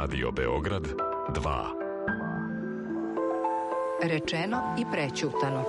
Radio Beograd 2. Rečeno i prećutano.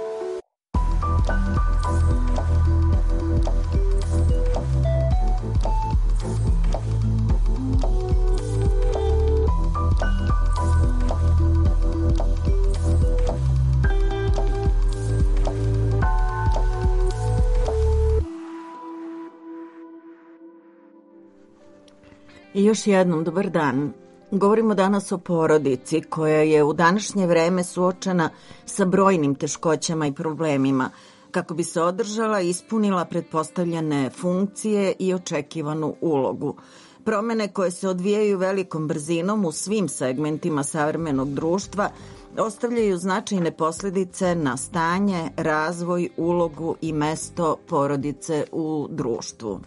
I još jednom, dobar dan. Govorimo danas o porodici koja je u današnje vreme suočena sa brojnim teškoćama i problemima kako bi se održala i ispunila pretpostavljene funkcije i očekivanu ulogu. Promene koje se odvijaju velikom brzinom u svim segmentima savremenog društva ostavljaju značajne posledice na stanje, razvoj, ulogu i mesto porodice u društvu.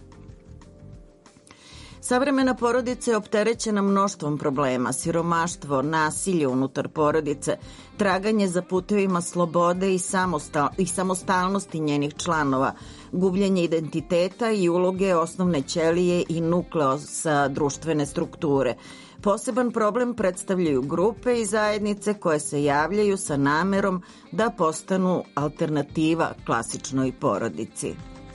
Savremena porodica je opterećena mnoštvom problema, siromaštvo, nasilje unutar porodice, traganje za putevima slobode i samostalnosti njenih članova, gubljenje identiteta i uloge osnovne ćelije i nukleosa društvene strukture. Poseban problem predstavljaju grupe i zajednice koje se javljaju sa namerom da postanu alternativa klasičnoj porodici.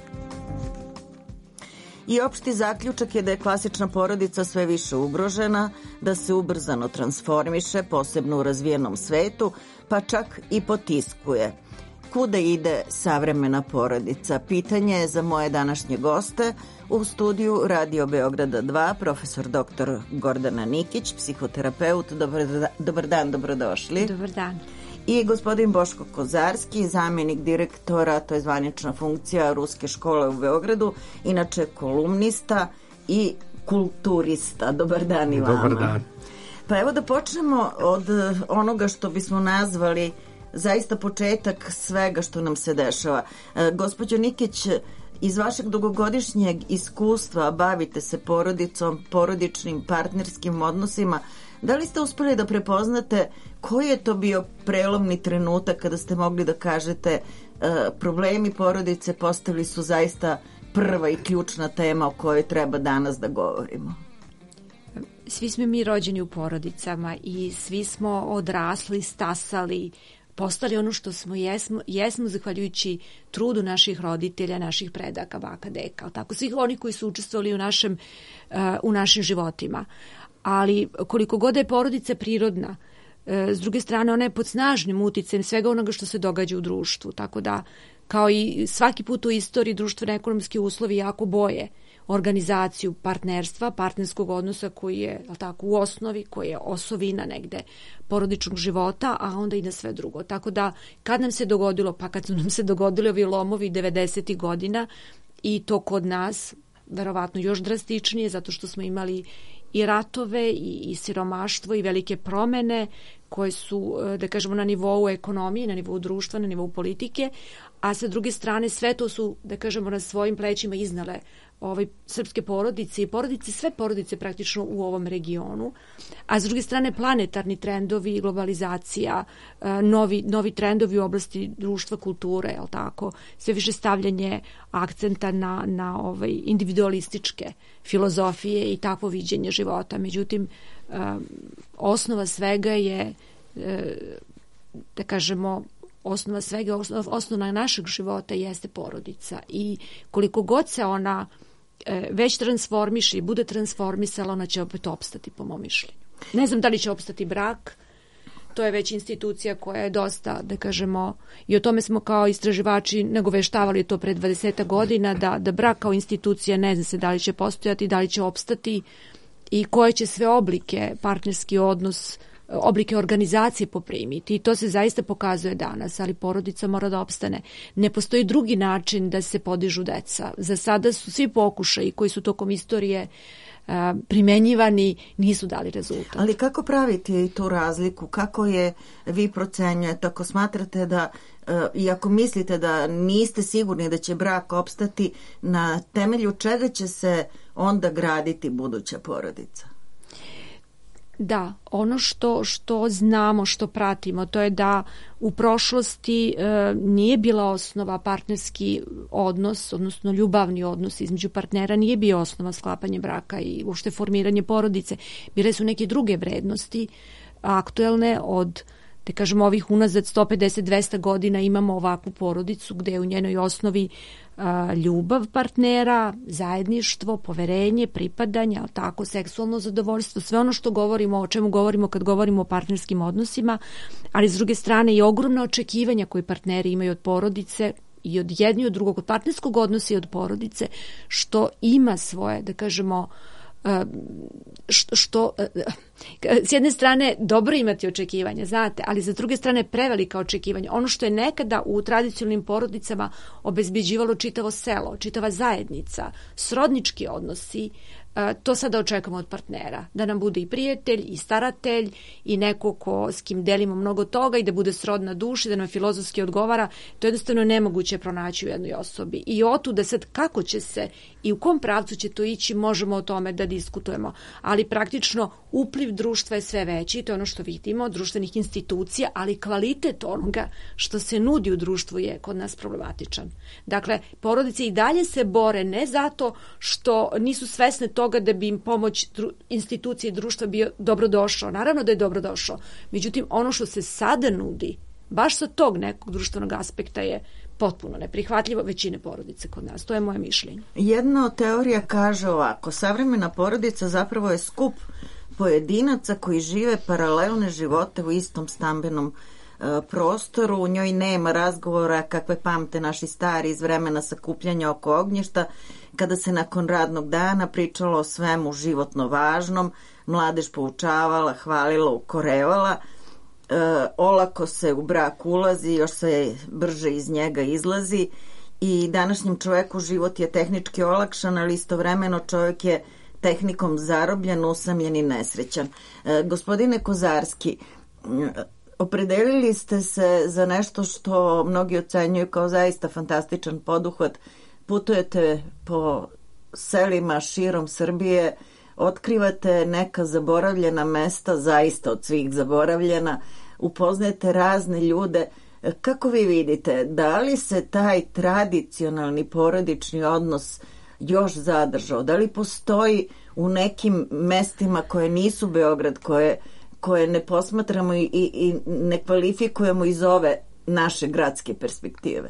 I opšti zaključak je da je klasična porodica sve više ugrožena, da se ubrzano transformiše, posebno u razvijenom svetu, pa čak i potiskuje. Kuda ide savremena porodica? Pitanje je za moje današnje goste u studiju Radio Beograda 2, profesor dr. Gordana Nikić, psihoterapeut. Dobar dan, dobrodošli. Dobar dan. I gospodin Boško Kozarski, zamjenik direktora, to je zvanična funkcija Ruske škole u Beogradu, inače kolumnista i kulturista. Dobar dan i vama. Dobar dan. Pa evo da počnemo od onoga što bismo nazvali zaista početak svega što nam se dešava. Gospođo Nikić, iz vašeg dugogodišnjeg iskustva bavite se porodicom, porodičnim, partnerskim odnosima. Da li ste uspeli da prepoznate koji je to bio prelomni trenutak kada ste mogli da kažete problemi porodice postali su zaista prva i ključna tema o kojoj treba danas da govorimo? Svi smo mi rođeni u porodicama i svi smo odrasli, stasali, postali ono što smo jesmo zahvaljujući trudu naših roditelja, naših predaka, baka, deka, tako svih oni koji su učestvovali u našim životima. Ali koliko god je porodica prirodna, s druge strane ona je pod snažnim uticajem svega onoga što se događa u društvu, tako da kao i svaki put u istoriji društveno ekonomski uslovi jako boje organizaciju partnerstva, partnerskog odnosa koji je tako, u osnovi, koji je osovina negde porodičnog života, a onda i na sve drugo. Tako da kad nam se dogodilo, pa kad su nam se dogodili ovi lomovi 90. godina i to kod nas, verovatno još drastičnije, zato što smo imali i ratove i siromaštvo i velike promene koje su, da kažemo, na nivou ekonomije, na nivou društva, na nivou politike, a sa druge strane sve to su, da kažemo, na svojim plećima iznale srpske porodice i sve porodice praktično u ovom regionu, a s druge strane planetarni trendovi, globalizacija, novi trendovi u oblasti društva, kulture, je li tako, sve više stavljanje akcenta na individualističke filozofije i takvo viđenje života. Međutim, osnova svega je, da kažemo, osnova našeg života jeste porodica i koliko god se ona već transformiše i bude transformisala, ona će opet opstati, po mom mišljenju. Ne znam da li će opstati brak, to je već institucija koja je dosta, da kažemo, i o tome smo kao istraživači nagoveštavali to pre 20 godina, da brak kao institucija ne zna se da li će postojati, da li će opstati i koje će sve oblike, partnerski odnos, oblike organizacije poprimiti i to se zaista pokazuje danas, ali porodica mora da opstane. Ne postoji drugi način da se podižu deca. Za sada su svi pokušaji koji su tokom istorije primenjivani nisu dali rezultat. Ali kako praviti tu razliku? Kako je vi procenjujete? Ako smatrate da i ako mislite da niste sigurni da će brak opstati, na temelju čega će se onda graditi buduća porodica? Da, ono što znamo, što pratimo, to je da u prošlosti nije bila osnova partnerski odnos, odnosno ljubavni odnos između partnera, nije bio osnova sklapanje braka i uopšte formiranje porodice. Bile su neke druge vrednosti aktuelne od, da kažemo, ovih unazad 150-200 godina imamo ovakvu porodicu gde je u njenoj osnovi ljubav partnera, zajedništvo, poverenje, pripadanje, ali tako, seksualno zadovoljstvo, sve ono što govorimo, o čemu govorimo kad govorimo o partnerskim odnosima, ali s druge strane i ogromna očekivanja koje partneri imaju od porodice i od jedni od drugog, od partnerskog odnosa i od porodice, što ima svoje, da kažemo, što s jedne strane dobro imati očekivanja, znate, ali za druge strane prevelika očekivanja. Ono što je nekada u tradicionalnim porodicama obezbeđivalo čitavo selo, čitava zajednica, srodnički odnosi, to sada očekujemo od partnera. Da nam bude i prijatelj, i staratelj, i neko s kim delimo mnogo toga i da bude srodna duša, da nam filozofski odgovara. To je jednostavno nemoguće pronaći u jednoj osobi. I otuda sad kako će se i u kom pravcu će to ići, možemo o tome da diskutujemo. Ali praktično upliv društva je sve veći, to je ono što vidimo, društvenih institucija, ali kvalitet onoga što se nudi u društvu je kod nas problematičan. Dakle, porodice i dalje se bore ne zato što nisu svesne toga da bi im pomoć institucije i društva bio dobrodošao. Naravno da je dobrodošao. Međutim, ono što se sada nudi, baš sa tog nekog društvenog aspekta je potpuno neprihvatljivo većine porodice kod nas. To je moje mišljenje. Jedna od teorija kaže ovako: savremena porodica zapravo je skup pojedinaca koji žive paralelne živote u istom stambenom prostoru. U njoj nema razgovora kakve pamte naši stari iz vremena sakupljanja oko ognjišta, kada se nakon radnog dana pričalo o svemu životno važnom, mladež poučavala, hvalila, ukorevala, olako se u brak ulazi, još se brže iz njega izlazi i današnjem čoveku život je tehnički olakšan, ali istovremeno čovjek je tehnikom zarobljen, usamljen i nesrećan. Gospodine Kozarski, opredelili ste se za nešto što mnogi ocenjuju kao zaista fantastičan poduhvat. Putujete po selima širom Srbije, otkrivate neka zaboravljena mesta, zaista od svih zaboravljena, upoznajete razne ljude. Kako vi vidite, da li se taj tradicionalni porodični odnos još zadržao? Da li postoji u nekim mestima koje nisu Beograd, koje ne posmatramo i ne kvalifikujemo iz ove naše gradske perspektive?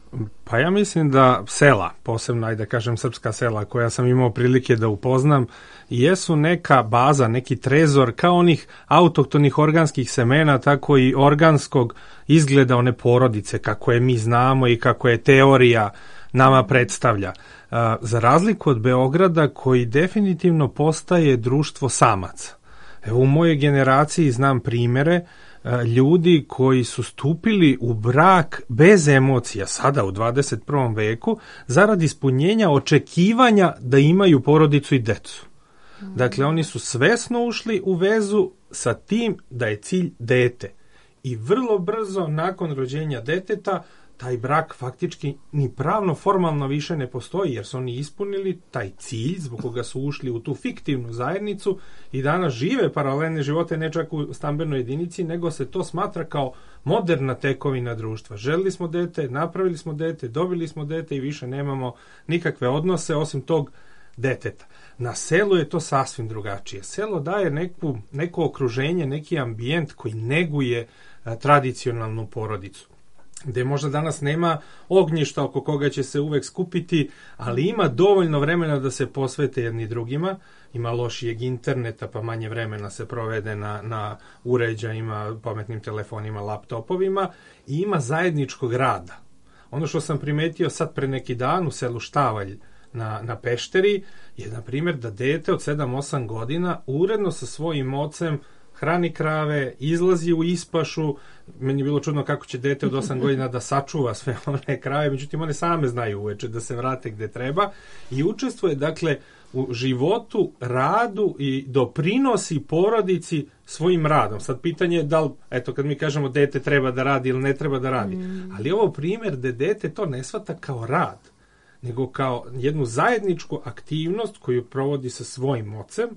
Pa ja mislim da sela, posebno, ajde kažem srpska sela koja sam imao prilike da upoznam, jesu neka baza, neki trezor kao onih autohtonih organskih semena, tako i organskog izgleda one porodice, kako je mi znamo i kako je teorija nama predstavlja. Za razliku od Beograda koji definitivno postaje društvo samaca. Evo, u mojoj generaciji znam primere ljudi koji su stupili u brak bez emocija sada u 21. veku zarad ispunjenja očekivanja da imaju porodicu i decu. Dakle, oni su svesno ušli u vezu sa tim da je cilj dete. I vrlo brzo nakon rođenja deteta taj brak faktički ni pravno formalno više ne postoji, jer su oni ispunili taj cilj zbog koga su ušli u tu fiktivnu zajednicu i danas žive paralelne živote, ne čak u stambenoj jedinici, nego se to smatra kao moderna tekovina društva. Želili smo dete, napravili smo dete, dobili smo dete i više nemamo nikakve odnose osim tog deteta. Na selu je to sasvim drugačije. Selo daje neko okruženje, neki ambijent koji neguje tradicionalnu porodicu, gde možda danas nema ognjišta oko koga će se uvek skupiti, ali ima dovoljno vremena da se posvete jedni drugima, ima lošijeg interneta, pa manje vremena se provede na uređajima, pametnim telefonima, laptopovima i ima zajedničkog rada. Ono što sam primetio sad pre neki dan u selu Štavalj na Pešteri je, na primjer, da dete od 7-8 godina uredno sa svojim ocem hrani krave, izlazi u ispašu. Meni je bilo čudno kako će dete od 8 godina da sačuva sve one krave, međutim one same znaju uveče da se vrate gde treba i učestvuje, dakle, u životu, radu i doprinosi porodici svojim radom. Sad pitanje je da li, eto, kad mi kažemo dete treba da radi ili ne treba da radi, ali ovo primjer da dete to ne shvata kao rad, nego kao jednu zajedničku aktivnost koju provodi sa svojim ocem,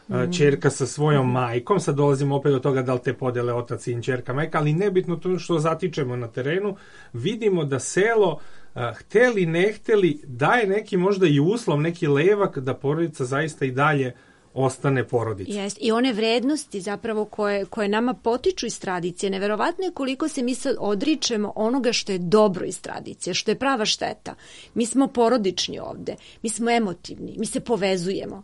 ćerka sa svojom majkom, sad dolazimo opet do toga da li te podele otac, sin, ćerka, majka, ali nebitno to što zatičemo na terenu, vidimo da selo, hteli, ne hteli, daje neki možda i uslov, neki levak da porodica zaista i dalje ostane porodica. Jest. I one vrednosti zapravo koje nama potiču iz tradicije, neverovatno je koliko se mi sad odričemo onoga što je dobro iz tradicije, što je prava šteta. Mi smo porodični ovde, mi smo emotivni, mi se povezujemo.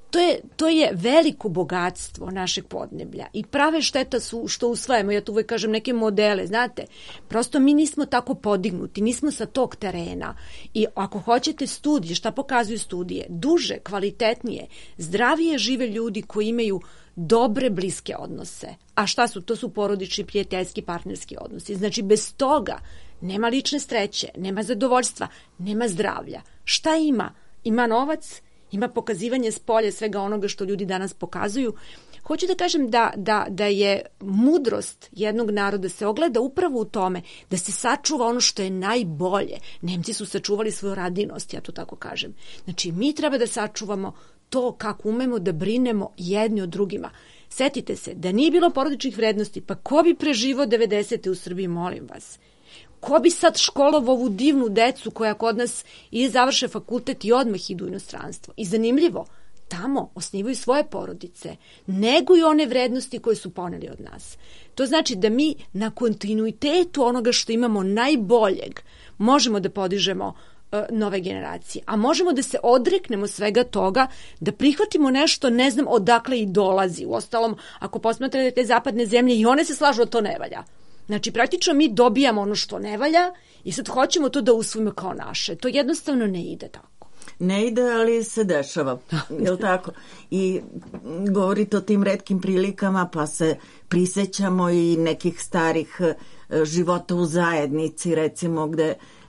To je veliko bogatstvo našeg podneblja i prave šteta su što usvajamo, ja tu uvek kažem neke modele, znate, prosto mi nismo tako podignuti, nismo sa tog terena i ako hoćete studije, šta pokazuju studije, duže, kvalitetnije, zdravije žive ljudi koji imaju dobre bliske odnose. A šta su? To su porodični, prijateljski, partnerski odnosi. Znači, bez toga nema lične sreće, nema zadovoljstva, nema zdravlja. Šta ima? Ima novac, ima pokazivanje s polja svega onoga što ljudi danas pokazuju. Hoću da kažem da je mudrost jednog naroda se ogleda upravo u tome da se sačuva ono što je najbolje. Nemci su sačuvali svoju radinost, ja to tako kažem. Znači, mi treba da sačuvamo to kako umemo da brinemo jedni od drugima. Setite se, da nije bilo porodičnih vrednosti, pa ko bi preživao 90. u Srbiji, molim vas? Ko bi sad školovao ovu divnu decu koja kod nas i završe fakultet i odmah idu u inostranstvo? I zanimljivo, tamo osnivaju svoje porodice, neguju one vrednosti koje su poneli od nas. To znači da mi na kontinuitetu onoga što imamo najboljeg možemo da podižemo nove generacije, a možemo da se odreknemo svega toga, da prihvatimo nešto, ne znam odakle i dolazi. Uostalom, ako posmatrate te zapadne zemlje, i one se slažu da to ne valja. Znači, praktično mi dobijamo ono što ne valja i sad hoćemo to da usvojimo kao naše. To jednostavno ne ide tako. Ne ide, ali se dešava. Je li tako? I govorite o tim retkim prilikama, pa se prisjećamo i nekih starih života u zajednici, recimo, gde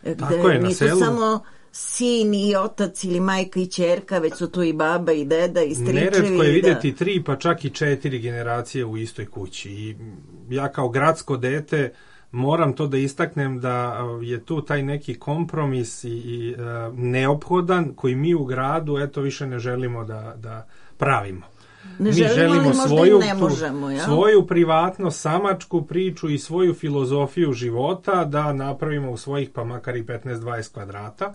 nisu samo sin i otac ili majka i ćerka, već su tu i baba i deda i stričevi. Neretko je vidjeti 3 pa čak i 4 generacije u istoj kući. I ja kao gradsko dete moram to da istaknem da je tu taj neki kompromis i neophodan koji mi u gradu više ne želimo da pravimo. Mi želimo svoju, ne možemo, ja? Svoju privatno samačku priču i svoju filozofiju života da napravimo u svojih pa makar i 15-20 kvadrata,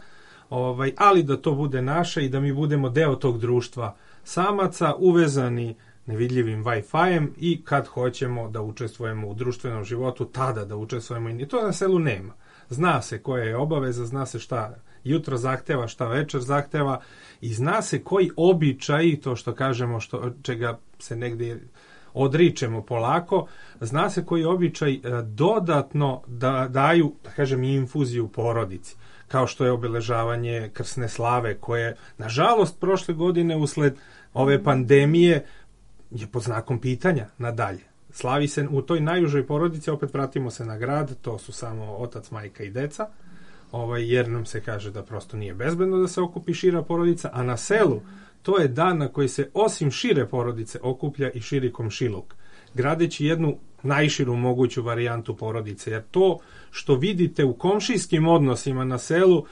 ali da to bude naše i da mi budemo deo tog društva samaca uvezani nevidljivim Wi-Fi-em i kad hoćemo da učestvujemo u društvenom životu, tada da učestvujemo i to na selu nema. Zna se koja je obaveza, zna se šta jutro zahteva, šta večer zahteva i zna se koji običaj, to što kažemo, čega se negdje odričemo polako, zna se koji običaj dodatno da daju, da kažem, infuziju porodici, kao što je obeležavanje krsne slave, koje, nažalost, prošle godine usled ove pandemije je pod znakom pitanja nadalje. Slavi se u toj najužoj porodici, opet vratimo se na grad, to su samo otac, majka i deca, jer nam se kaže da prosto nije bezbedno da se okupi šira porodica, a na selu to je dan na koji se osim šire porodice okuplja i širi komšiluk, gradeći jednu najširu moguću varijantu porodice, jer to što vidite u komšijskim odnosima na selu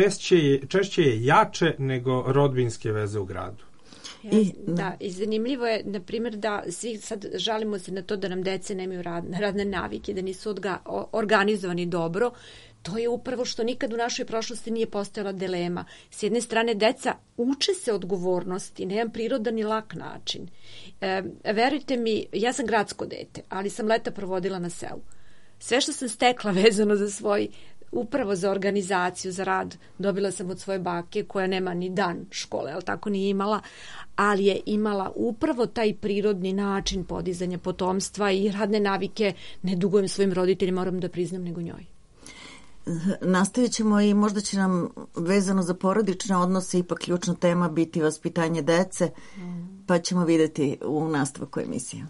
češće je jače nego rodbinske veze u gradu. I zanimljivo je, na primjer, da svi sad žalimo se na to da nam dece nemaju radne navike, da nisu organizovani dobro. To je upravo što nikad u našoj prošlosti nije postojala dilema. S jedne strane, deca uče se odgovornosti na jedan prirodan i lak način. Verujte mi, ja sam gradsko dete, ali sam leta provodila na selu. Sve što sam stekla vezano za upravo za organizaciju, za rad, dobila sam od svoje bake koja nema ni dan škole, ali tako nije imala, ali je imala upravo taj prirodni način podizanja potomstva i radne navike. Ne dugujem svojim roditeljima, moram da priznam, nego njoj. Nastavit ćemo i možda će nam vezano za porodične odnose ipak ključna tema biti vaspitanje dece, pa ćemo vidjeti u nastavku emisije.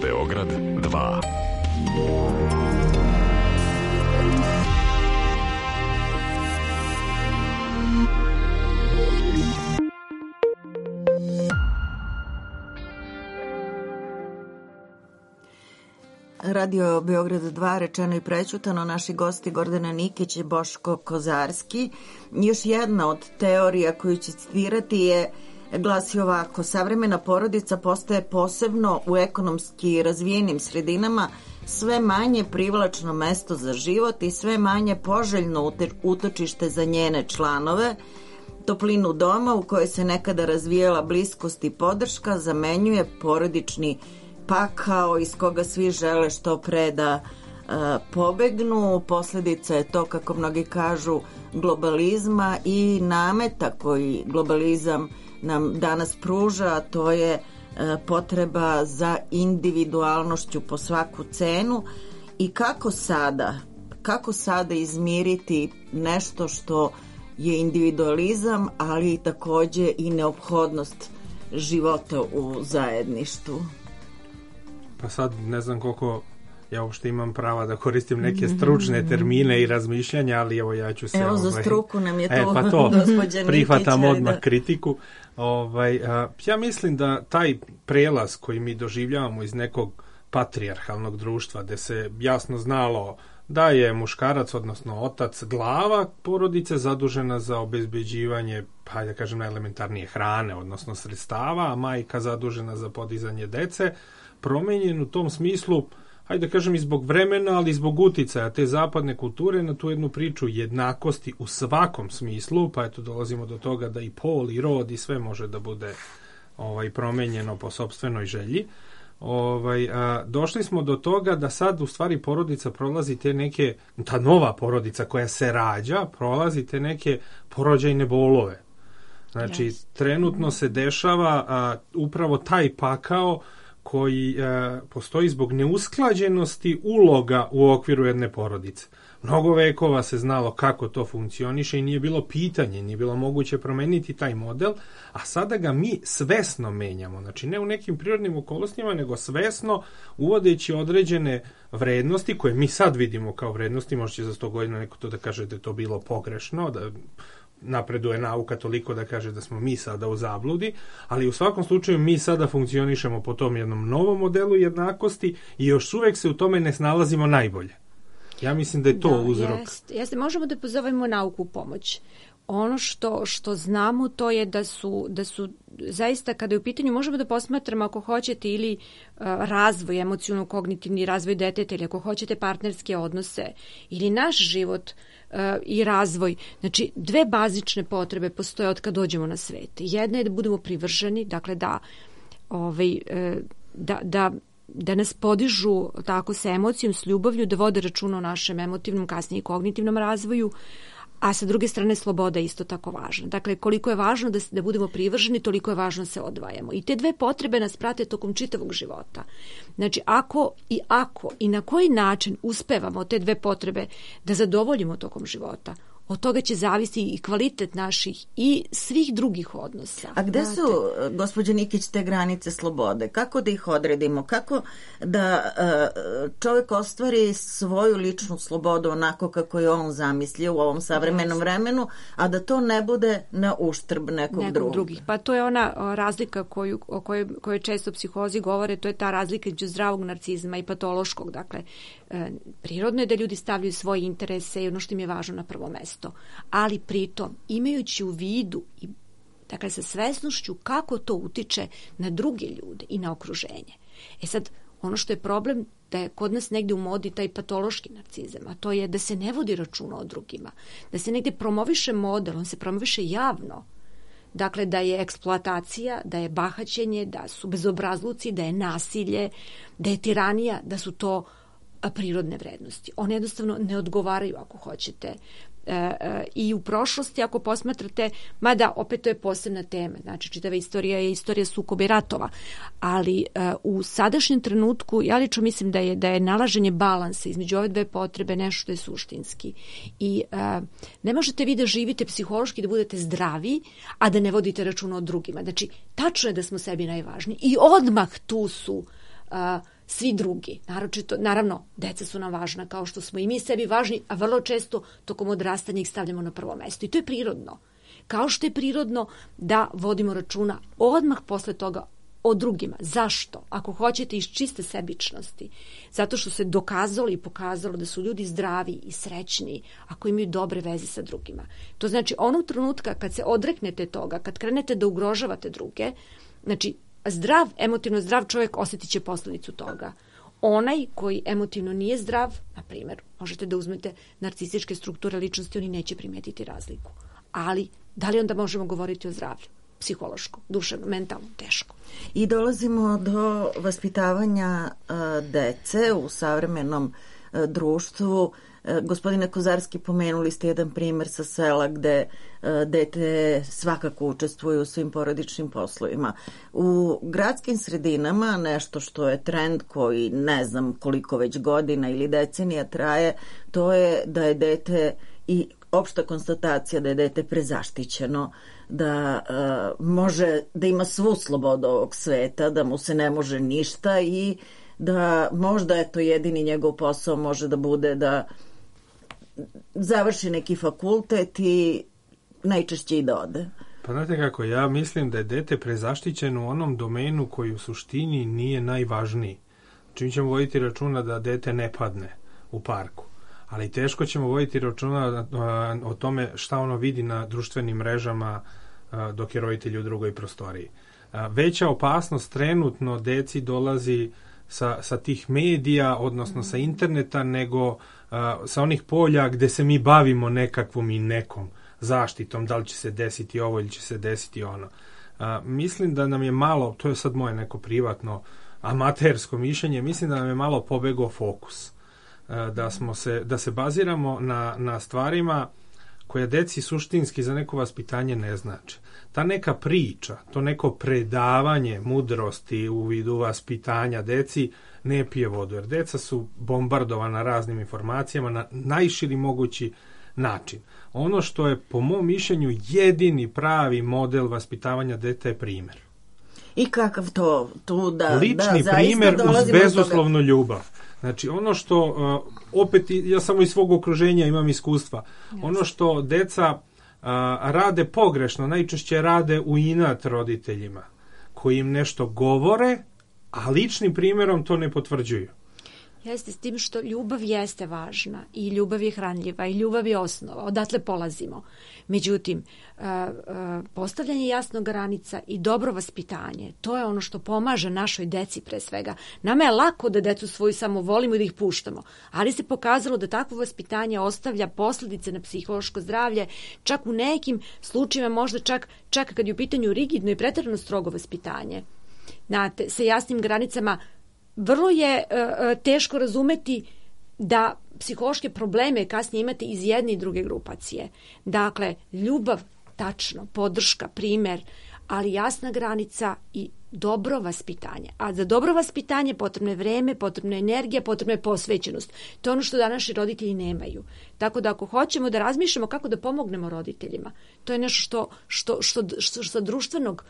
Beograd 2. Radio Beograd 2, rečeno i prećutano, naši gosti Gordana Nikić i Boško Kozarski. Još jedna od teorija koju ću citirati glasi ovako: savremena porodica postaje posebno u ekonomski razvijenim sredinama sve manje privlačno mesto za život i sve manje poželjno utočište za njene članove. Toplinu doma u kojoj se nekada razvijala bliskost i podrška zamenjuje porodični pakao iz koga svi žele što pre da pobegnu. Posljedica je to, kako mnogi kažu, globalizma i nameta koji globalizam nam danas pruža, a to je potreba za individualnošću po svaku cenu. I kako sada izmiriti nešto što je individualizam, ali takođe i neophodnost života u zajedništvu? Pa sad ne znam koliko ja uopšte imam prava da koristim neke stručne termine i razmišljanja, ali evo ja ću se... Evo za struku nam je to, pa to prihvatam odmah da. Kritiku. Ja mislim da taj prelaz koji mi doživljavamo iz nekog patrijarhalnog društva, gde se jasno znalo da je muškarac, odnosno otac, glava porodice zadužena za obezbeđivanje, hajde da kažem, najelementarnije hrane, odnosno sredstava, a majka zadužena za podizanje dece, promenjen u tom smislu, hajde da kažem, i zbog vremena, ali i zbog uticaja te zapadne kulture na tu jednu priču jednakosti u svakom smislu, pa eto dolazimo do toga da i pol i rod i sve može da bude promenjeno po sopstvenoj želji. Došli smo do toga da sad u stvari porodica prolazi te neke, ta nova porodica koja se rađa, prolazi te neke porođajne bolove. Znači, trenutno se dešava upravo taj pakao koji postoji zbog neusklađenosti uloga u okviru jedne porodice. Mnogo vekova se znalo kako to funkcioniše i nije bilo pitanje, nije bilo moguće promeniti taj model, a sada ga mi svesno menjamo. Znači, ne u nekim prirodnim okolnostima, nego svesno uvodeći određene vrednosti koje mi sad vidimo kao vrednosti. Možda će za 100 godina neko to da kaže da je to bilo pogrešno, da napreduje nauka toliko da kaže da smo mi sada u zabludi, ali u svakom slučaju mi sada funkcionišemo po tom jednom novom modelu jednakosti i još uvek se u tome ne snalazimo najbolje. Ja mislim da je to uzrok. Jeste, možemo da pozovemo nauku u pomoć. Ono što znamo to je da su zaista, kada je u pitanju, možemo da posmatramo ako hoćete ili razvoj, emocionalno-kognitivni razvoj deteta, ili ako hoćete partnerske odnose ili naš život i razvoj. Znači, dve bazične potrebe postoje od kad dođemo na svet. Jedna je da budemo privrženi, dakle da nas podižu tako sa emocijom, s ljubavlju, da vode računa o našem emotivnom, kasnije i kognitivnom razvoju, a sa druge strane sloboda je isto tako važna. Dakle, koliko je važno da budemo privrženi, toliko je važno da se odvajamo. I te dve potrebe nas prate tokom čitavog života. Znači, ako i na koji način uspevamo te dve potrebe da zadovoljimo tokom života, od toga će zavisiti i kvalitet naših i svih drugih odnosa. A gde su, gospođo Nikić, te granice slobode? Kako da ih odredimo? Kako da čovjek ostvari svoju ličnu slobodu onako kako je on zamislio u ovom savremenom vremenu, a da to ne bude na uštrb nekog drugih? Pa to je ona razlika o kojoj često psihozi govore, to je ta razlika između zdravog narcizma i patološkog. Dakle, prirodno je da ljudi stavljaju svoje interese i ono što im je važno na prvo mesto. Ali pritom, imajući u vidu i dakle sa svesnošću kako to utiče na druge ljude i na okruženje. Sad, ono što je problem da je kod nas negde u modi taj patološki narcizam, a to je da se ne vodi računa o drugima, da se negde promoviše model, on se promoviše javno. Dakle, da je eksploatacija, da je bahaćenje, da su bezobrazluci, da je nasilje, da je tiranija, da su to prirodne vrednosti. One jednostavno ne odgovaraju, ako hoćete, i u prošlosti, ako posmatrate, mada opet to je posebna tema, znači čitava istorija je istorija sukoba i ratova, ali u sadašnjem trenutku ja lično mislim da je nalaženje balansa između ove dve potrebe nešto što je suštinski i ne možete vi da živite psihološki, da budete zdravi, a da ne vodite računa o drugima. Znači, tačno je da smo sebi najvažniji i odmah tu su svi drugi. Naravno, deca su nam važna kao što smo i mi sebi važni, a vrlo često tokom odrastanja ih stavljamo na prvo mesto. I to je prirodno. Kao što je prirodno da vodimo računa odmah posle toga o drugima. Zašto? Ako hoćete iz čiste sebičnosti. Zato što se dokazalo i pokazalo da su ljudi zdravi i srećni ako imaju dobre veze sa drugima. To znači onog trenutka kad se odreknete toga, kad krenete da ugrožavate druge, znači emotivno zdrav čovjek osjetit će posljedicu toga. Onaj koji emotivno nije zdrav, na primjer, možete da uzmete narcističke strukture ličnosti, oni neće primetiti razliku. Ali, da li onda možemo govoriti o zdravlju? Psihološko, duševno, mentalno, teško. I dolazimo do vaspitavanja dece u savremenom društvu. Gospodine Kozarski, pomenuli ste jedan primjer sa sela gde dete svakako učestvuje u svim porodičnim poslovima. U gradskim sredinama nešto što je trend koji ne znam koliko već godina ili decenija traje, to je da je dete i opšta konstatacija da je dete prezaštićeno, da može da ima svu slobodu ovog sveta, da mu se ne može ništa i da možda eto jedini njegov posao može da bude da završi neki fakultet i najčešće i da ode. Pa znate kako, ja mislim da je dete prezaštićeno u onom domenu koji u suštini nije najvažniji. Čim ćemo voditi računa da dete ne padne u parku. Ali teško ćemo voditi računa o tome šta ono vidi na društvenim mrežama dok je roditelj u drugoj prostoriji. Veća opasnost trenutno deci dolazi sa tih medija, odnosno sa interneta, nego sa onih polja gde se mi bavimo nekakvom i nekom zaštitom, da li će se desiti ovo ili će se desiti ono. Mislim da nam je malo, to je sad moje neko privatno amatersko mišljenje, mislim da nam je malo pobegao fokus. Da se baziramo na stvarima koja deci suštinski za neko vaspitanje ne znači. Ta neka priča, to neko predavanje mudrosti u vidu vaspitanja deci ne pije vodu, jer deca su bombardovana raznim informacijama na najširi mogući način. Ono što je po mom mišljenju jedini pravi model vaspitavanja dete je primjer. I kakav to? Lični primjer uz bezuslovnu ljubav. Znači, ono što, opet, ja samo iz svog okruženja imam iskustva, ono što deca rade pogrešno, najčešće rade u inat roditeljima, koji im nešto govore, a ličnim primjerom to ne potvrđuju. Jeste, s tim što ljubav jeste važna i ljubav je hranljiva i ljubav je osnova, odatle polazimo. Međutim, postavljanje jasnog granica i dobro vaspitanje, to je ono što pomaže našoj deci pre svega. Nama je lako da decu svoju samo volimo i da ih puštamo, ali se pokazalo da takvo vaspitanje ostavlja posljedice na psihološko zdravlje, čak u nekim slučajevima možda čak kad je u pitanju rigidno i pretjerano strogo vaspitanje. Znate, sa jasnim granicama vrlo je teško razumeti da psihološke probleme kasnije imate iz jedne i druge grupacije. Dakle, ljubav, tačno, podrška, primjer, ali jasna granica i dobro vaspitanje. A za dobro vaspitanje potrebno je vreme, potrebna je energija, potrebna je posvećenost. To je ono što današnji roditelji nemaju. Tako da ako hoćemo da razmišljamo kako da pomognemo roditeljima, to je nešto što sa društvenog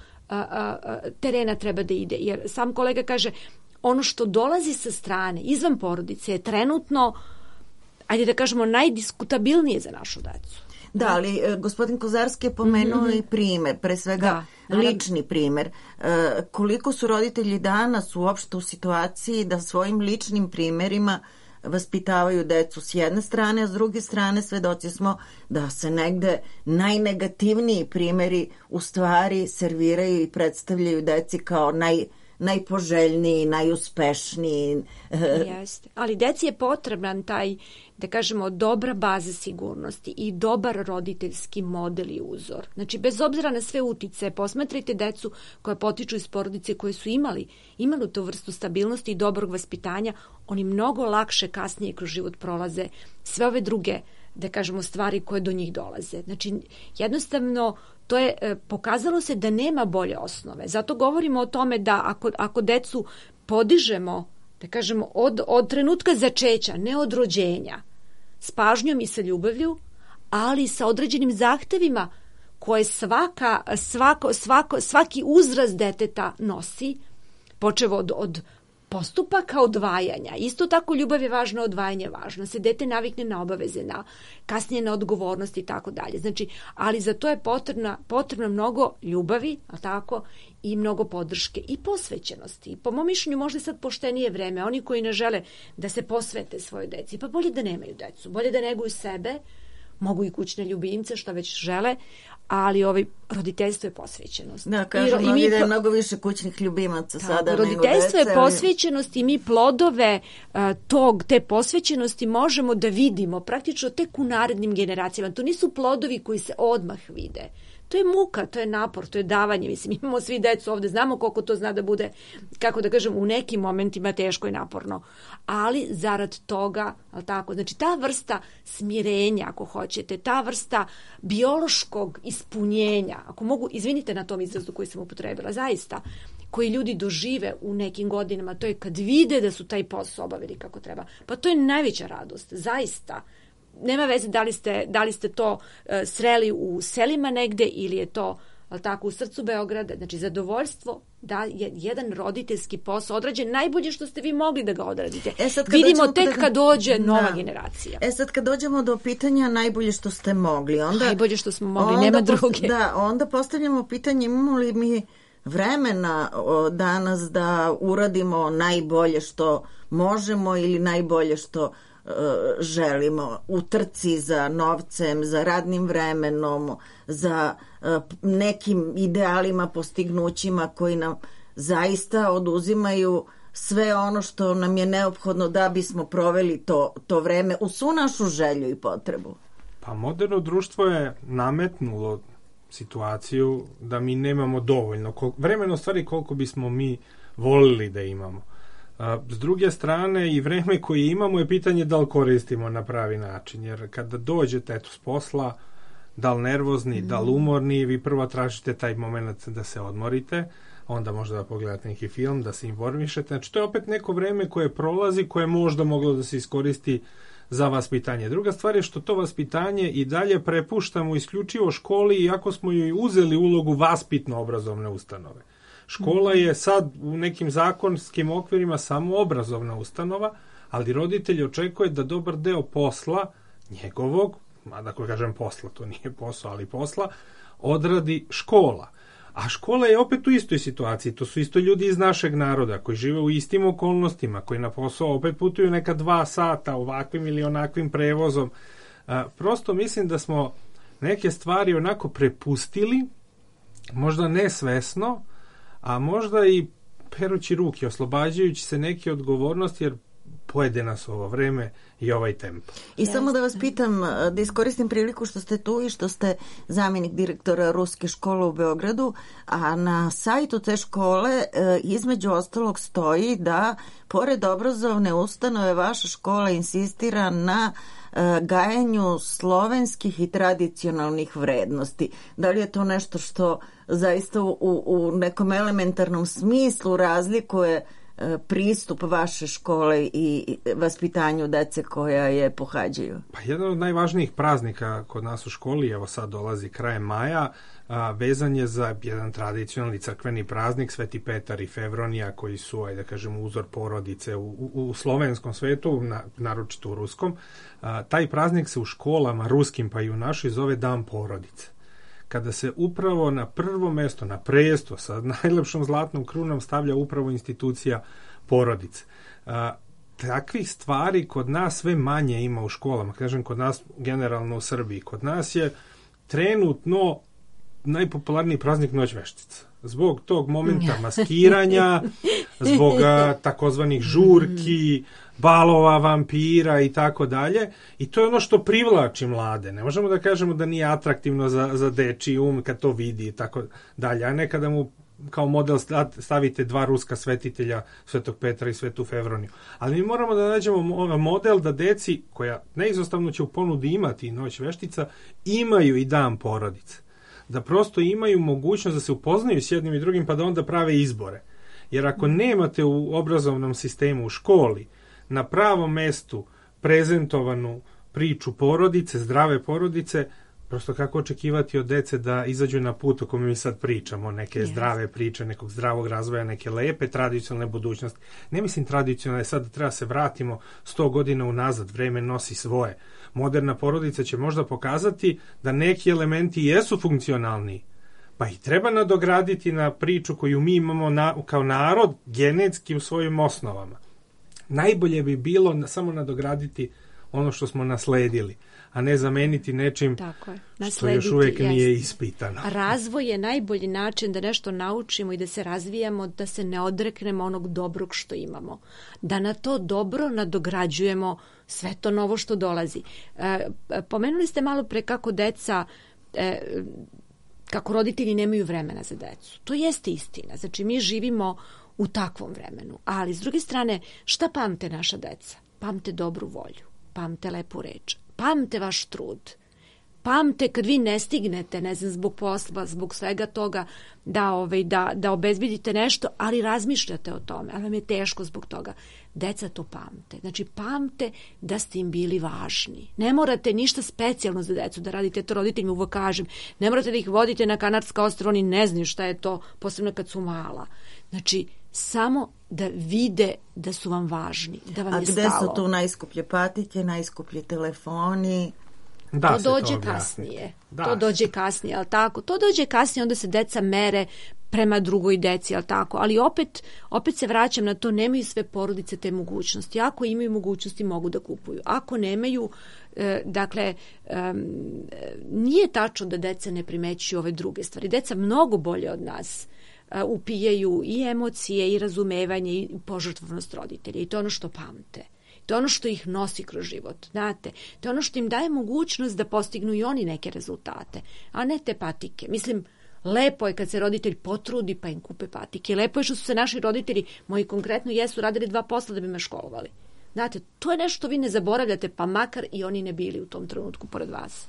terena treba da ide. Jer sam kolega kaže, ono što dolazi sa strane, izvan porodice, je trenutno, ajde da kažemo, najdiskutabilnije za našu decu. Da, ali gospodin Kozarski je pomenuo i primjer, pre svega lični primjer. Koliko su roditelji danas uopšte u situaciji da svojim ličnim primjerima vaspitavaju decu s jedne strane, a s druge strane svedoci smo da se negde najnegativniji primjeri u stvari serviraju i predstavljaju deci kao najpoželjniji, najuspešniji. Jeste. Ali deci je potreban taj, da kažemo, dobra baza sigurnosti i dobar roditeljski model i uzor. Znači, bez obzira na sve utice, posmatrajte decu koja potiču iz porodice koje su imali tu vrstu stabilnosti i dobrog vaspitanja, oni mnogo lakše kasnije kroz život prolaze sve ove druge, da kažemo, stvari koje do njih dolaze. Znači, jednostavno, to je, pokazalo se da nema bolje osnove. Zato govorimo o tome da ako decu podižemo, da kažemo, od trenutka začeća, ne od rođenja, s pažnjom i sa ljubavlju, ali sa određenim zahtevima koje svaki uzrast deteta nosi, počev od postupaka odvajanja. Isto tako ljubav je važna, odvajanje je važno. Se dete navikne na obaveze, kasnije na odgovornosti i tako dalje. Znači, ali za to je potrebno mnogo ljubavi, a tako, i mnogo podrške i posvećenosti. I po mom mišljenju možda sad poštenije vreme. Oni koji ne žele da se posvete svojoj deci, pa bolje da nemaju decu, bolje da neguju sebe, mogu i kućne ljubimce, što već žele, ali roditeljstvo je posvećenost. Da, kažu mnogi da je mnogo više kućnih ljubimaca sada nego dece. Roditeljstvo je posvećenost i mi plodove te posvećenosti možemo da vidimo praktično tek u narednim generacijama. To nisu plodovi koji se odmah vide. To je muka, to je napor, to je davanje. Mislim, imamo svi decu ovde, znamo koliko to zna da bude, kako da kažem, u nekim momentima teško i naporno. Ali zarad toga, ali tako, znači ta vrsta smirenja, ako hoćete, ta vrsta biološkog ispunjenja, ako mogu, izvinite na tom izrazu koji sam upotrebila, zaista, koji ljudi dožive u nekim godinama, to je kad vide da su taj posao obavili kako treba. Pa to je najveća radost, zaista. Nema veze da li ste to sreli u selima negde ili je to tako u srcu Beograda. Znači zadovoljstvo da je jedan roditeljski posao odrađen najbolje što ste vi mogli da ga odradite. Vidimo tek kad dođe nova generacija. Sad kad dođemo do pitanja najbolje što ste mogli. Najbolje što smo mogli, nema druge. Onda postavljamo pitanje imamo li mi vremena danas da uradimo najbolje što možemo ili najbolje što želimo u trci za novcem, za radnim vremenom, za nekim idealima, postignućima koji nam zaista oduzimaju sve ono što nam je neophodno da bismo proveli to vreme u svu našu želju i potrebu. Pa moderno društvo je nametnulo situaciju da mi nemamo dovoljno vremena, stvari koliko bismo mi volili da imamo. S druge strane i vreme koje imamo je pitanje da li koristimo na pravi način, jer kada dođete s posla, da li nervozni, da li umorni, vi prvo tražite taj moment da se odmorite, onda možda da pogledate neki film, da se informišete. Znači to je opet neko vreme koje prolazi, koje možda moglo da se iskoristi za vaspitanje. Druga stvar je što to vaspitanje i dalje prepuštamo isključivo školi, iako smo joj uzeli ulogu vaspitno-obrazovne ustanove. Škola je sad u nekim zakonskim okvirima samo obrazovna ustanova, ali roditelj očekuje da dobar deo posla njegovog, mada ko kažem posla, to nije posao, ali posla, odradi škola. A škola je opet u istoj situaciji, to su isto ljudi iz našeg naroda koji žive u istim okolnostima, koji na posao opet putuju neka 2 sata ovakvim ili onakvim prevozom. Prosto mislim da smo neke stvari onako prepustili, možda nesvesno, a možda i perući ruke, oslobađajući se neke odgovornosti, jer pojede nas ovo vreme i ovaj tempo. I samo da vas pitam, da iskoristim priliku što ste tu i što ste zamjenik direktora Ruske škole u Beogradu, a na sajtu te škole između ostalog stoji da pored obrazovne ustanove vaša škola insistira na gajenju slovenskih i tradicionalnih vrednosti. Da li je to nešto što zaista u nekom elementarnom smislu razlikuje pristup vaše škole i vaspitanju dece koja je pohađaju? Pa jedan od najvažnijih praznika kod nas u školi, evo sad dolazi krajem maja, vezan je za jedan tradicionalni crkveni praznik Sveti Petar i Fevronija, koji su, ajde da kažemo, uzor porodice u slovenskom svetu, naročito u ruskom. Taj praznik se u školama ruskim, pa i u našoj, zove Dan porodice. Kada se upravo na prvo mesto, na presto, sa najlepšom zlatnom krunom stavlja upravo institucija porodice. Takvih stvari kod nas sve manje ima u školama, kažem kod nas generalno u Srbiji. Kod nas je trenutno najpopularniji praznik Noć veštica. Zbog tog momenta maskiranja, zbog takozvanih žurki, balova, vampira i tako dalje. I to je ono što privlači mlade. Ne možemo da kažemo da nije atraktivno za dečiji kad to vidi i tako dalje. A ne kada mu kao model stavite 2 ruska svetitelja, Svetog Petra i Svetu Fevroniju. Ali mi moramo da nađemo model da deci, koja neizostavno će u ponudi imati Noć veštica, imaju i Dan porodice. Da prosto imaju mogućnost da se upoznaju s jednim i drugim, pa da onda prave izbore. Jer ako nemate u obrazovnom sistemu, u školi, na pravom mestu prezentovanu priču porodice, zdrave porodice, Prosto kako očekivati od dece da izađu na put o kome mi sad pričamo, neke zdrave priče, nekog zdravog razvoja, neke lepe tradicionalne budućnosti. Ne mislim tradicionalne, sad treba se vratimo 100 godina unazad, vreme nosi svoje. Moderna porodica će možda pokazati da neki elementi jesu funkcionalni, pa ih treba nadograditi na priču koju mi imamo kao narod genetski u svojim osnovama. Najbolje bi bilo samo nadograditi ono što smo nasledili, a ne zameniti nečim što još uvijek nije ispitano. Razvoj je najbolji način da nešto naučimo i da se razvijamo, da se ne odreknemo onog dobrog što imamo. Da na to dobro nadograđujemo sve to novo što dolazi. Pomenuli ste malo pre kako deca, kako roditelji nemaju vremena za decu. To jeste istina. Znači, mi živimo u takvom vremenu. Ali, s druge strane, šta pamte naša deca? Pamte dobru volju, pamte lepu reč, pamte vaš trud, pamte kad vi ne stignete, ne znam, zbog posla, zbog svega toga, da obezbedite nešto, ali razmišljate o tome, ali vam je teško zbog toga. Deca to pamte. Znači, pamte da ste im bili važni. Ne morate ništa specijalno za decu da radite, to roditeljima uvek kažem. Ne morate da ih vodite na Kanarska ostrva, oni ne znaju šta je to, posebno kad su mala. Znači, samo da vide da su vam važni, da vam je stalo. A gde su tu najskuplje patike, najskuplji telefoni? To dođe kasnije. To dođe kasnije, ali tako? To dođe kasnije, onda se deca mere prema drugoj deci, ali tako? Ali opet se vraćam na to, nemaju sve porodice te mogućnosti. Ako imaju mogućnosti, mogu da kupuju. Ako nemaju, nije tačno da deca ne primećuju ove druge stvari. Deca mnogo bolje od nas upijaju i emocije i razumevanje i požrtvovnost roditelja. I to je ono što pamte. To je ono što ih nosi kroz život, znate. To je ono što im daje mogućnost da postignu i oni neke rezultate, a ne te patike. Mislim, lepo je kad se roditelj potrudi pa im kupe patike. Lepo je što su se naši roditelji, moji konkretno jesu, radili 2 posla da bi me školovali. Znate, to je nešto što vi ne zaboravljate, pa makar i oni ne bili u tom trenutku pored vas.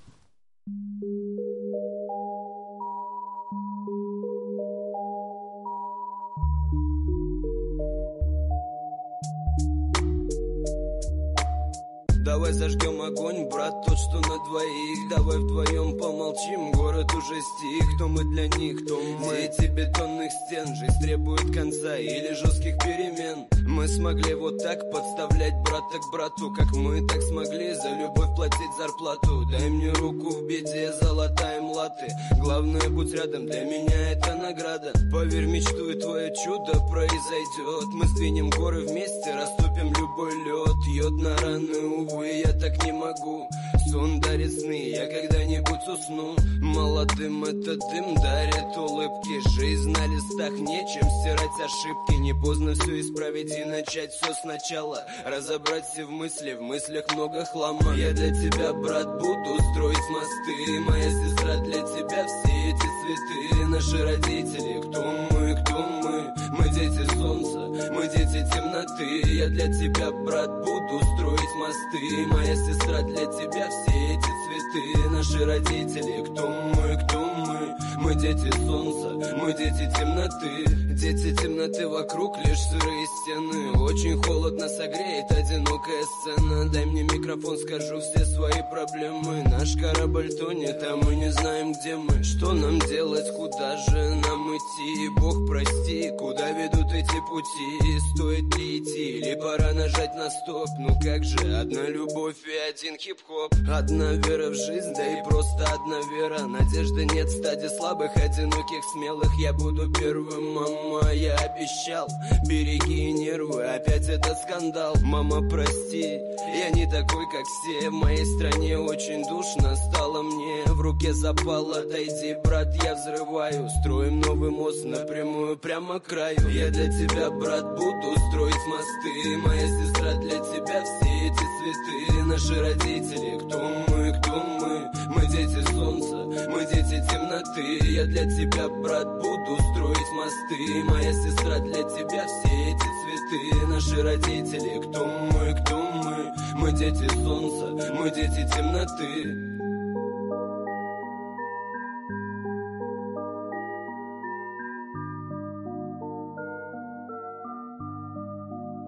Давай зажгем огонь, брат, тот, что на двоих. Давай вдвоем помолчим, город уже стих. Кто мы для них, кто мы. Дети бетонных стен, жизнь требует конца или жестких перемен. Мы смогли вот так подставлять брата к брату, как мы так смогли за любовь платить зарплату. Дай мне руку в беде, золотаем латы. Главное, будь рядом, для меня это награда. Поверь, мечту, и твое чудо произойдет. Мы сдвинем горы вместе, растопим любой лед. Йод на раны, увы, я так не могу. Сон дарит сны, я когда-нибудь усну. Молодым этот дым дарит улыбки. Жизнь на листах, нечем стирать ошибки. Не поздно все исправить и начать все сначала. Разобрать все в мыслях много хлама. Я для тебя, брат, буду строить мосты. Моя сестра, для тебя все эти цветы. Наши родители, кто мы, кто мы? Мы дети солнца, мы дети темноты. Я для тебя, брат, буду строить мосты. Моя сестра, для тебя все эти цветы. Наши родители, кто мы, кто мы? Мы дети солнца, мы дети темноты. Дети темноты, вокруг лишь сырые стены. Очень холодно, согреет одинокая сцена. Дай мне микрофон, скажу все свои проблемы. Наш корабль тонет, а мы не знаем, где мы. Что нам делать, куда же нам идти? Бог, прости, куда ведут эти пути? Стоит ли идти, или пора нажать на стоп? Ну как же, одна любовь и один хип-хоп. Одна вера в жизнь, да и просто одна вера. Надежды нет в стаде слабых, одиноких, смелых. Я буду первым, мама, я обещал. Береги нервы, опять этот скандал. Мама, прости, я не такой, как все. В моей стране очень душно стало мне. В руке запал, отойди, брат, я взрываю. Строим новый мост напрямую, прямо к краю. Я для тебя, брат, буду строить мосты. Моя сестра, для тебя все эти цветы. Наши родители, кто мы, кто мы? Мы дети солнца, мы дети темноты. Я для тебя, брат, буду строить мосты. Моя сестра, для тебя все эти цветы. Наши родители, кто мы, кто мы? Мы дети солнца, мы дети темноты.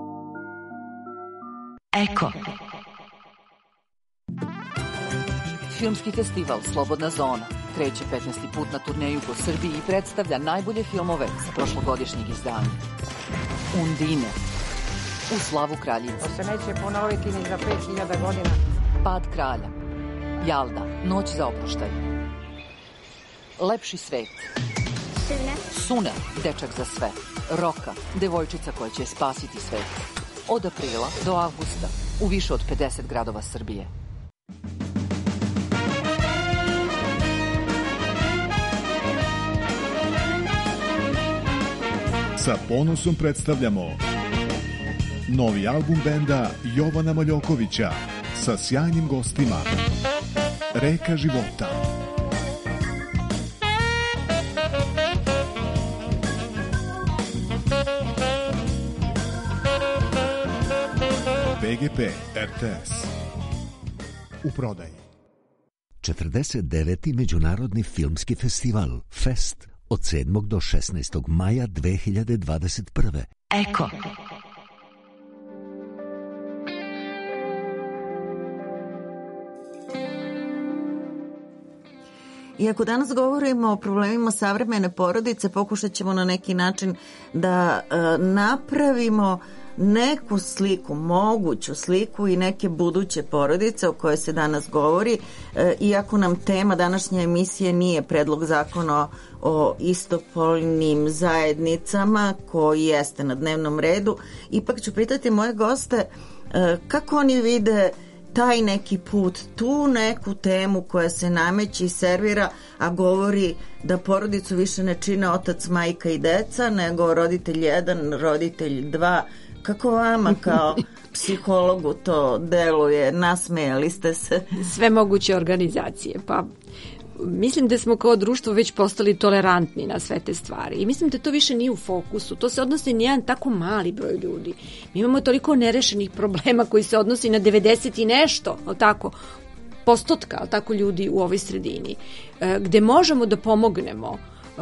Eko. Filmski festival Slobodna zona kreće 15. put na turneju po Srbiji i predstavlja najbolje filmove sa prošlogodišnjeg izdanja. Undine, U slavu kraljice. To se neće ponoviti ni za 5000 godina. Pad kralja, Jalda, Noć za oproštaj. Lepši svet. Suna, dečak za sve. Roka, devojčica koja će spasiti svet. Od aprila do avgusta u više od 50 gradova Srbije. Sa ponosom predstavljamo novi album benda Jovana Maljokovića sa sjajnim gostima. Reka života. BGP RTS u prodaji. 49. Međunarodni filmski festival Fest od 7. do 16. maja 2021. Eko. Iako danas govorimo o problemima savremene porodice, pokušat ćemo na neki način da napravimo neku sliku, moguću sliku i neke buduće porodice o kojoj se danas govori, iako nam tema današnje emisije nije predlog zakona o istopolnim zajednicama koji jeste na dnevnom redu, ipak ću pitati moje goste kako oni vide taj neki put, tu neku temu koja se nameće i servira, a govori da porodicu više ne čine otac, majka i deca, nego roditelj 1, roditelj 2. Kako vama kao psihologu to deluje? Nasmejali ste se? Sve moguće organizacije. Pa mislim da smo kao društvo već postali tolerantni na sve te stvari. I mislim da to više nije u fokusu. To se odnosi na jedan tako mali broj ljudi. Mi imamo toliko nerešenih problema koji se odnosi na 90 i nešto, ali tako, postotka, ali tako, ljudi u ovoj sredini, gde možemo da pomognemo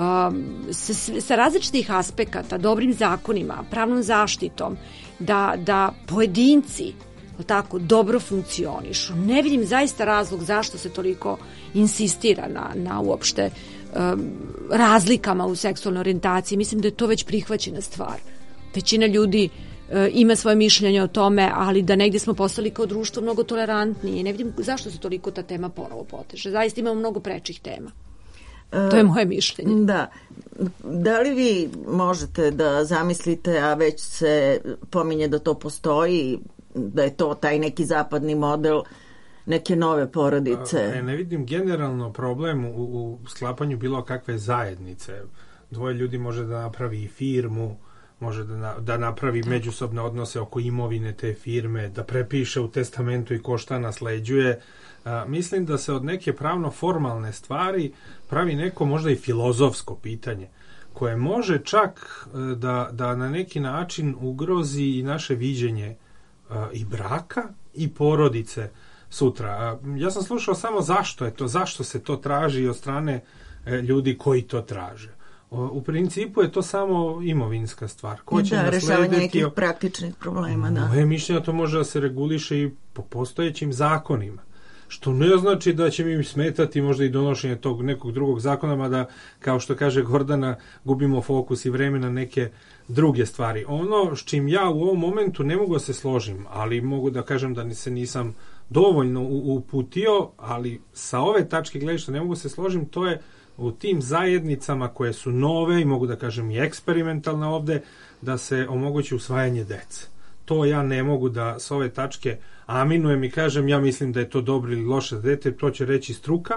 sa različitih aspekata, dobrim zakonima, pravnom zaštitom, da pojedinci tako dobro funkcionišu. Ne vidim zaista razlog zašto se toliko insistira na uopšte razlikama u seksualnoj orijentaciji. Mislim da je to već prihvaćena stvar. Većina ljudi ima svoje mišljenje o tome, ali da negdje smo postali kao društvo mnogo tolerantniji. Ne vidim zašto se toliko ta tema ponovo poteže. Zaista imamo mnogo prečih tema. To je moje mišljenje. Da. Da li vi možete da zamislite, a već se pominje da to postoji, da je to taj neki zapadni model neke nove porodice? Ne vidim generalno problem u sklapanju bilo kakve zajednice. Dvoje ljudi može da napravi i firmu, može da napravi međusobne odnose oko imovine te firme, da prepiše u testamentu i ko šta nasleđuje. Mislim da se od neke pravno-formalne stvari pravi neko možda i filozofsko pitanje, koje može čak da na neki način ugrozi i naše viđenje i braka i porodice sutra. Ja sam slušao samo zašto je to, zašto se to traži od strane ljudi koji to traže. U principu je to samo imovinska stvar. Ko će rešavanje nekih praktičnih problema. Moje mišljenje to može da se reguliše i po postojećim zakonima. Što ne znači da će mi smetati možda i donošenje tog nekog drugog zakona, mada, kao što kaže Gordana, gubimo fokus i vreme na neke druge stvari. Ono s čim ja u ovom momentu ne mogu da se složim, ali mogu da kažem da se nisam dovoljno uputio, ali sa ove tačke gledišta ne mogu se složim, to je u tim zajednicama koje su nove i mogu da kažem i eksperimentalne ovde, da se omogući usvajanje dece. To ja ne mogu da s ove tačke aminujem i kažem ja mislim da je to dobro ili loše dete, to će reći struka,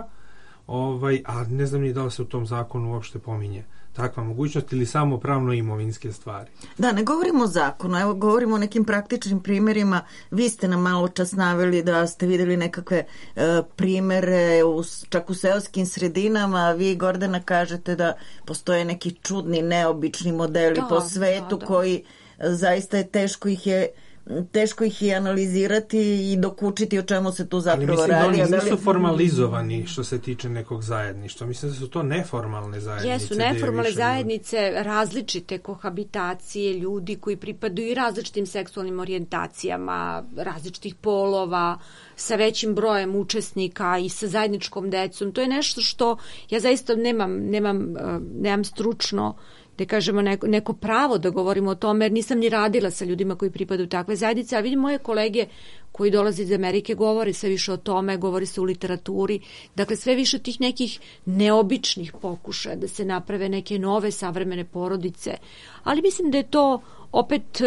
a ne znam ni da li se u tom zakonu uopšte pominje takva mogućnost ili samo pravno imovinske stvari. Da, ne govorimo o zakonu, evo govorimo o nekim praktičnim primjerima. Vi ste nam malo čas naveli da ste videli nekakve primere čak u seoskim sredinama. Vi, Gordana, kažete da postoje neki čudni, neobični modeli po svetu koji zaista je teško ih je teško ih i analizirati i dokučiti o čemu se tu zapravo radi. Ali mislim da oni nisu formalizovani što se tiče nekog zajedništva. Mislim da su to neformalne zajednice. Jesu neformalne zajednice, različite kohabitacije ljudi koji pripadaju i različitim seksualnim orijentacijama, različitih polova, sa većim brojem učesnika i sa zajedničkom decom. To je nešto što ja zaista nemam stručno, da kažemo, neko pravo da govorimo o tome, jer nisam ni radila sa ljudima koji pripadaju takve zajednice, a vidim moje kolege koji dolaze iz Amerike govore sve više o tome, govori se u literaturi, dakle sve više tih nekih neobičnih pokušaja da se naprave neke nove savremene porodice, ali mislim da je to opet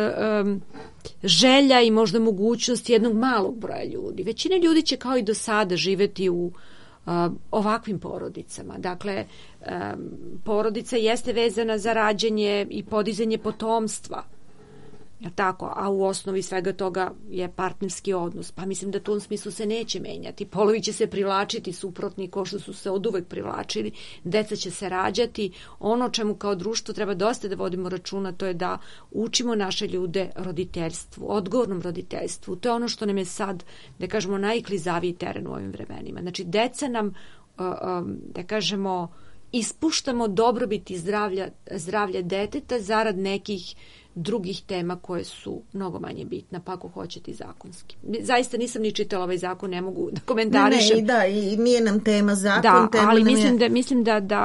želja i možda mogućnost jednog malog broja ljudi. Većina ljudi će kao i do sada živeti u ovakvim porodicama. Dakle, porodica jeste vezana za rađanje i podizanje potomstva. Tako, a u osnovi svega toga je partnerski odnos. Pa mislim da to u smislu se neće menjati. Polovi će se privlačiti suprotni kao što su se oduvek privlačili. Deca će se rađati. Ono čemu kao društvo treba dosta da vodimo računa, to je da učimo naše ljude roditeljstvu, odgovornom roditeljstvu. To je ono što nam je sad, da kažemo, najklizaviji teren u ovim vremenima. Znači, deca nam, da kažemo, ispuštamo dobrobit i zdravlje deteta zarad nekih drugih tema koje su mnogo manje bitna, pa ako hoćete i zakonski. Zaista nisam ni čitala ovaj zakon, ne mogu da komentarišem. I nije nam tema zakon. Da, tema ali mislim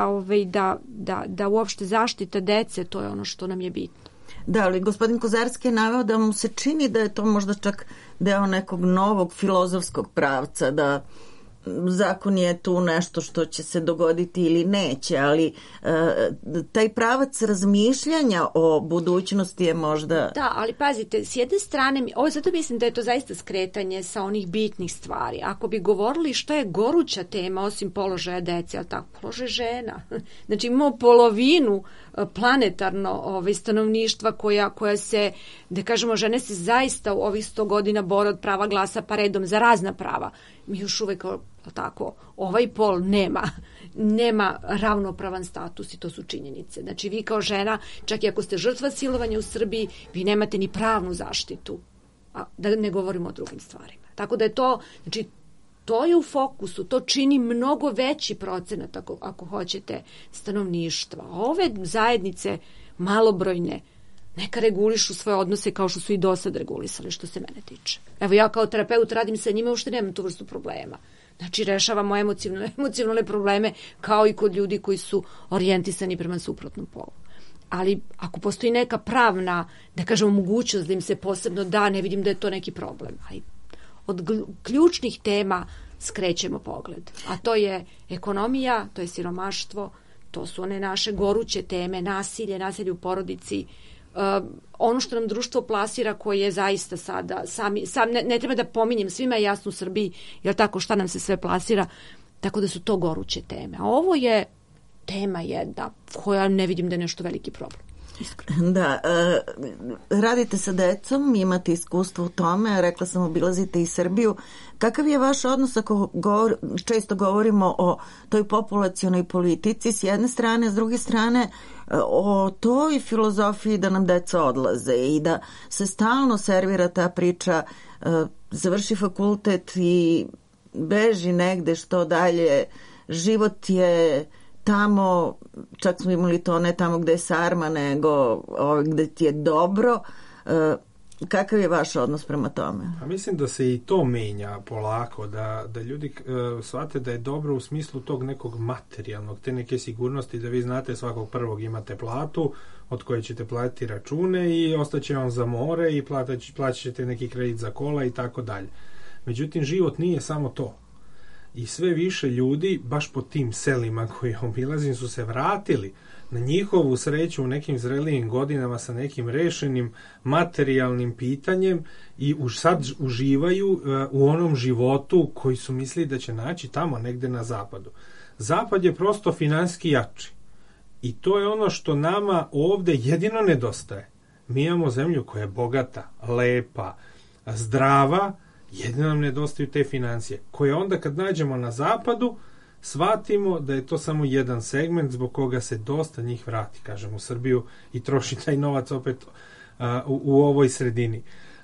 da uopšte zaštita dece, to je ono što nam je bitno. Da, ali gospodin Kozarski je naveo da mu se čini da je to možda čak deo nekog novog filozofskog pravca, da zakon je tu nešto što će se dogoditi ili neće, ali taj pravac razmišljanja o budućnosti je možda... Da, ali pazite, s jedne strane, zato mislim da je to zaista skretanje sa onih bitnih stvari. Ako bi govorili što je goruća tema osim položaja dece, ali tako, položaj žena. Znači imamo polovinu planetarno stanovništva koja se, da kažemo, žene se zaista u ovih 100 godina bore od prava glasa pa redom za razna prava. Mi još uvek tako, ovaj pol nema ravnopravan status i to su činjenice. Znači vi kao žena, čak i ako ste žrtva silovanja u Srbiji, vi nemate ni pravnu zaštitu, a da ne govorimo o drugim stvarima. Tako da je to, znači to je u fokusu, to čini mnogo veći procenat ako hoćete stanovništva. Ove zajednice malobrojne neka regulišu svoje odnose kao što su i do sad regulisali, što se mene tiče. Evo ja kao terapeut radim sa njima, uopšte nemam tu vrstu problema. Znači rešavamo emocionalne probleme kao i kod ljudi koji su orijentisani prema suprotnom polu. Ali ako postoji neka pravna, da kažemo, mogućnost da im se posebno da, ne vidim da je to neki problem. Ali od ključnih tema skrećemo pogled. A to je ekonomija, to je siromaštvo, to su one naše goruće teme, nasilje u porodici, ono što nam društvo plasira koje je zaista sada, ne treba da pominjem, svima je jasno u Srbiji, jer tako šta nam se sve plasira, tako da su to goruće teme. A ovo je tema jedna koja ne vidim da je nešto veliki problem. Iskreno. Da, radite sa decom, imate iskustvo u tome, rekla sam obilazite i Srbiju. Kakav je vaš odnos ako često govorimo o toj populacionoj politici s jedne strane, s druge strane o toj filozofiji da nam deca odlaze i da se stalno servira ta priča, završi fakultet i beži negde što dalje, život je tamo, čak smo imali to ne tamo gde je sarma, nego gde ti je dobro. Kakav je vaš odnos prema tome? A mislim da se i to menja polako, da ljudi shvate da je dobro u smislu tog nekog materijalnog, te neke sigurnosti, da vi znate svakog prvog imate platu od koje ćete platiti račune i ostaće vam za more i plaćat ćete neki kredit za kola i tako dalje. Međutim, život nije samo to. I sve više ljudi, baš po tim selima koje obilazim, su se vratili na njihovu sreću u nekim zrelijim godinama sa nekim rešenim materijalnim pitanjem i sad uživaju u onom životu koji su mislili da će naći tamo negde na zapadu. Zapad je prosto finansijski jači. I to je ono što nama ovde jedino nedostaje. Mi imamo zemlju koja je bogata, lepa, zdrava, jedino nam nedostaju te financije, koje onda kad nađemo na zapadu, shvatimo da je to samo jedan segment zbog koga se dosta njih vrati, kažem, u Srbiju i troši taj novac opet u ovoj sredini.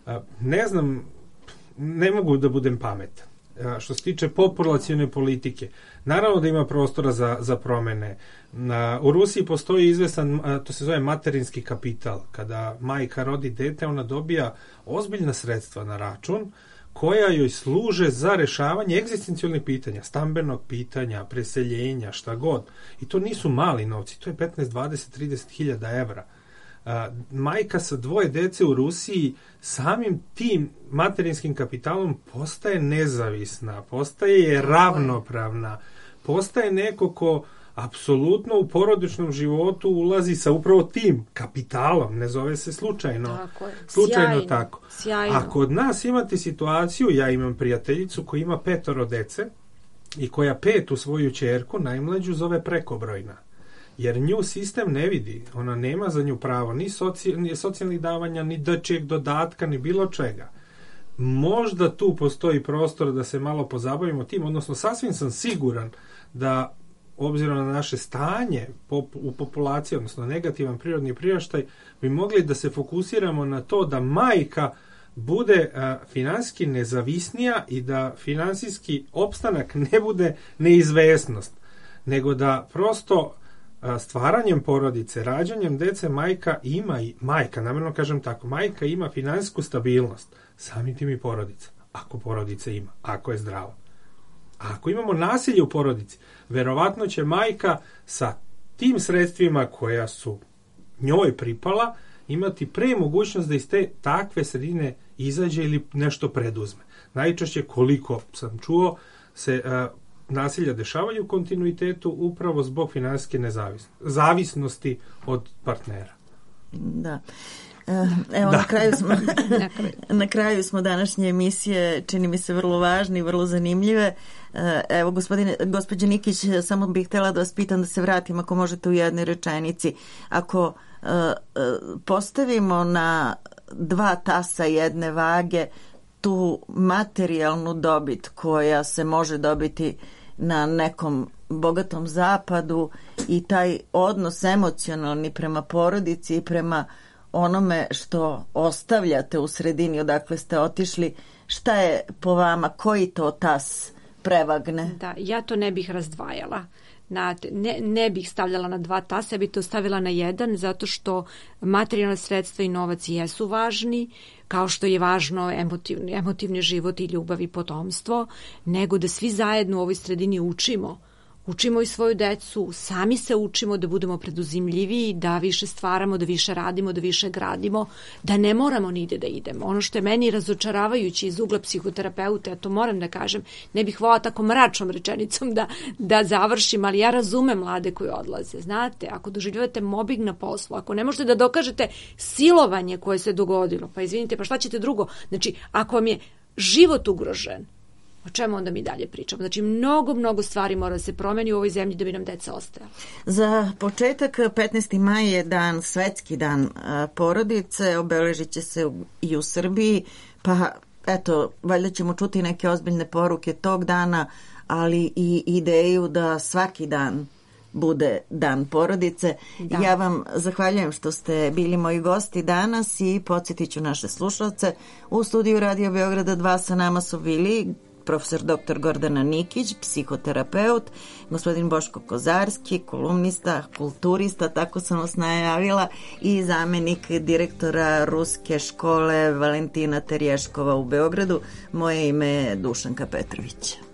Ne znam, ne mogu da budem pametan. Što se tiče populacione politike, naravno da ima prostora za promene. U Rusiji postoji izvestan, to se zove materinski kapital. Kada majka rodi dete, ona dobija ozbiljna sredstva na račun koja joj služe za rešavanje egzistencijalnih pitanja, stambenog pitanja, preseljenja, šta god. I to nisu mali novci, to je 15, 20, 30 hiljada evra. Majka sa 2 dece u Rusiji samim tim materinskim kapitalom postaje nezavisna, postaje ravnopravna, postaje neko ko apsolutno u porodičnom životu ulazi sa upravo tim kapitalom, ne zove se slučajno. Tako je. Slučajno Sjajno. tako. Sjajno. A kod nas imate situaciju, ja imam prijateljicu koja ima 5 dece i koja 5 svoju ćerku, najmlađu, zove prekobrojna. Jer nju sistem ne vidi, ona nema za nju pravo ni socijalnih davanja, ni dečijeg dodatka, ni bilo čega. Možda tu postoji prostor da se malo pozabavimo tim, odnosno sasvim sam siguran da obzirom na naše stanje u populaciji, odnosno negativan prirodni priraštaj, bi mogli da se fokusiramo na to da majka bude finansijski nezavisnija i da finansijski opstanak ne bude neizvesnost, nego da prosto stvaranjem porodice, rađanjem dece namjerno kažem tako, majka ima finansijsku stabilnost, samim tim i porodica, ako porodica ima, ako je zdrava. A ako imamo nasilje u porodici, verovatno će majka sa tim sredstvima koja su njoj pripala imati pre mogućnost da iz te takve sredine izađe ili nešto preduzme. Najčešće, koliko sam čuo, se nasilja dešavaju u kontinuitetu upravo zbog finansijske zavisnosti od partnera. Da. Evo, da. Na kraju smo današnje emisije, čini mi se vrlo važne i vrlo zanimljive. Evo, gospođe Nikić, samo bih htjela da vas pitam, da se vratim, ako možete, u jednoj rečenici. Ako postavimo na 2 tasa jedne vage tu materijalnu dobit koja se može dobiti na nekom bogatom zapadu i taj odnos emocionalni prema porodici i prema onome što ostavljate u sredini odakle ste otišli, šta je po vama, koji to tas prevagne? Da, ja to ne bih razdvajala. Ne bih stavljala na 2 tasa, ja bih to stavila na 1, zato što materijalna sredstva i novac jesu važni, kao što je važno emotivni život i ljubav i potomstvo, nego da svi zajedno u ovoj sredini učimo i svoju decu, sami se učimo da budemo preduzimljiviji, da više stvaramo, da više radimo, da više gradimo, da ne moramo nigde da idemo. Ono što je meni razočaravajuće iz ugla psihoterapeuta, ja to moram da kažem, ne bih volila tako mračnom rečenicom da završim, ali ja razumem mlade koji odlaze. Znate, ako doživljavate mobbing na poslu, ako ne možete da dokažete silovanje koje se dogodilo, pa izvinite, pa šta ćete drugo? Znači, ako vam je život ugrožen, o čemu onda mi dalje pričamo? Znači, mnogo stvari mora se promeni u ovoj zemlji da bi nam deca ostajala. Za početak, 15. maj je svetski dan porodice, obeležit će se i u Srbiji, pa eto, valjda ćemo čuti neke ozbiljne poruke tog dana, ali i ideju da svaki dan bude dan porodice. Da. Ja vam zahvaljujem što ste bili moji gosti danas i podsjetit ću naše slušalce. U studiju Radio Beograda 2 sa nama su bili profesor dr. Gordana Nikić, psihoterapeut, gospodin Boško Kozarski, kolumnista, kulturista, tako sam vas najavila, i zamenik direktora Ruske škole Valentina Terješkova u Beogradu. Moje ime je Dušanka Petrović.